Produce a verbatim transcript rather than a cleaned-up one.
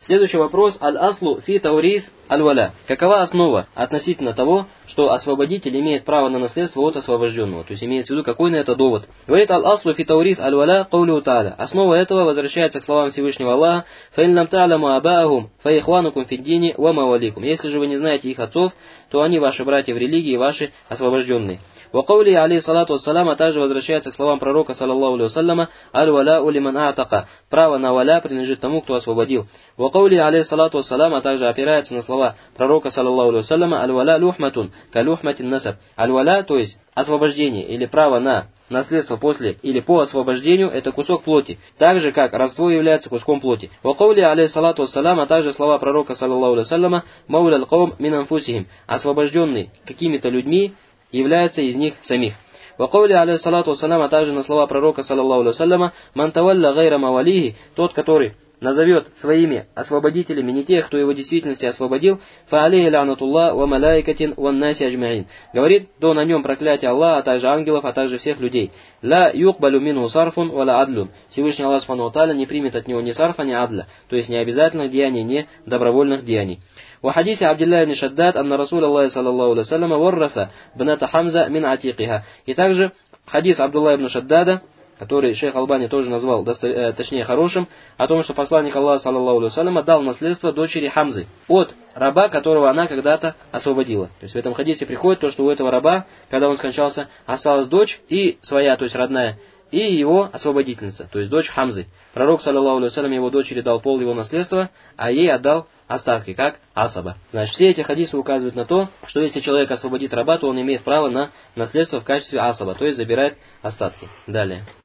Следующий вопрос. Аль-аслу фи таурис аль-валя. Какова основа относительно того, что освободитель имеет право на наследство от освобожденного? То есть имеется в виду, какой на это довод? Говорит аль-аслу фи таурис аль-валя каулю тааля. Основа этого возвращается к словам Всевышнего Аллаха. Фаин лам та'ламу абаахум фаихванукум фиддини ва маваликум. Если же вы не знаете их отцов, то они ваши братья в религии и ваши освобожденные. Ва каули алейхиссалату вассалам, а также возвращается к словам пророка саллаллаху алейхи вассаляма: аль-валя улиман а'така. Право на валя принадлежит тому, кто освободил. Ва каули алейхиссалату вассалам, а также опирается на слова пророка саллаллаху алейхи вассаляма: аль-валя люхматун ка люхматин насаб. Аль-валя, то есть освобождение или право на наследство после или по освобождению, это кусок плоти, так же как родство является куском плоти. Ва каули алейхиссалату вассалам, а также слова пророка саллаллаху алейхи вассаляма: мауля аль-каум мин анфусихим. Освобожденный какими-то людьми является из них самих. Ва каули алейхиссалату вассалам, а также на слова пророка саллаллаху алейхи вассаляма: ман тавалля гайра мавалихи. Тот, который назовет своими освободителями не тех, кто его в действительности освободил, фа алейхи ла'натуллах ва малайкатин ва наси аджмаин. Говорит, то на нем проклятие Аллаха, а также ангелов, а также всех людей. Ла юкбалю минху сарфун ва ла адлун. Всевышний Аллах субхану ва тааля не примет от него ни сарфа, ни адля, то есть ни обязательных деяний, ни добровольных деяний. В хадисе Абдуллах ибн Шаддад, анна Расул Аллах саллаллаху алейхи вассаляма варраса бната Хамза мин атикиха. И также хадис Абдуллаха ибн Шаддада, который шейх Албани тоже назвал, досто... точнее хорошим, о том, что посланник Аллаха саллаллаху алейхи вассаляма дал наследство дочери Хамзы от раба, которого она когда-то освободила. То есть в этом хадисе приходит то, что у этого раба, когда он скончался, осталась дочь и своя, то есть родная, и его освободительница, то есть дочь Хамзы. Пророк саллаллаху алейхи вассалям его дочери дал пол его наследства, а ей отдал остатки, как асаба. Значит, все эти хадисы указывают на то, что если человек освободит раба, то он имеет право на наследство в качестве асаба, то есть забирает остатки. Далее.